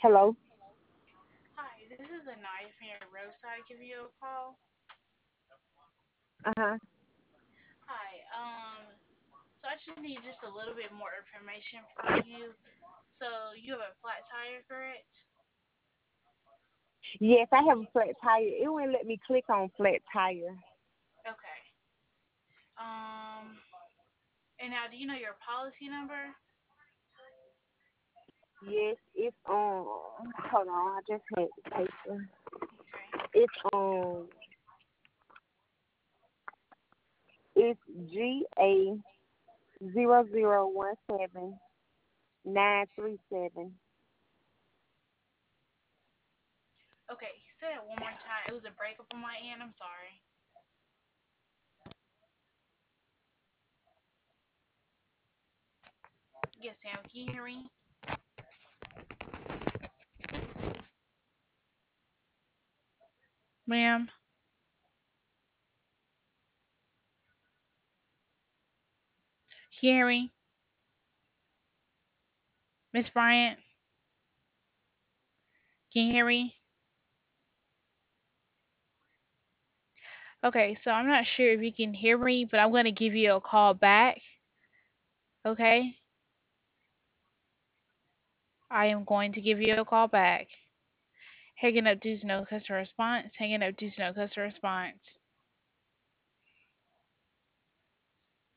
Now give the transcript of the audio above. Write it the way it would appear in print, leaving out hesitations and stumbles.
Hello. Hi, this is Anaya from your roadside giving you a call. Uh-huh. Hi, so I just need just a little bit more information from you. So you have a flat tire, correct? Yes, I have a flat tire. It wouldn't let me click on flat tire. Okay. Um, and now do you know your policy number? Yes, it's hold on, I just had the paper. Okay. It's it's GA 0017 937. Okay, say that one more time. It was a breakup on my end. I'm sorry. Yes, Sam, can you hear me? Ma'am, can you hear me? Miss Bryant, can you hear me? Okay, so I'm not sure if you can hear me, but I'm going to give you a call back. Okay? I am going to give you a call back. Hanging up due to no customer response. Hanging up due to no customer response.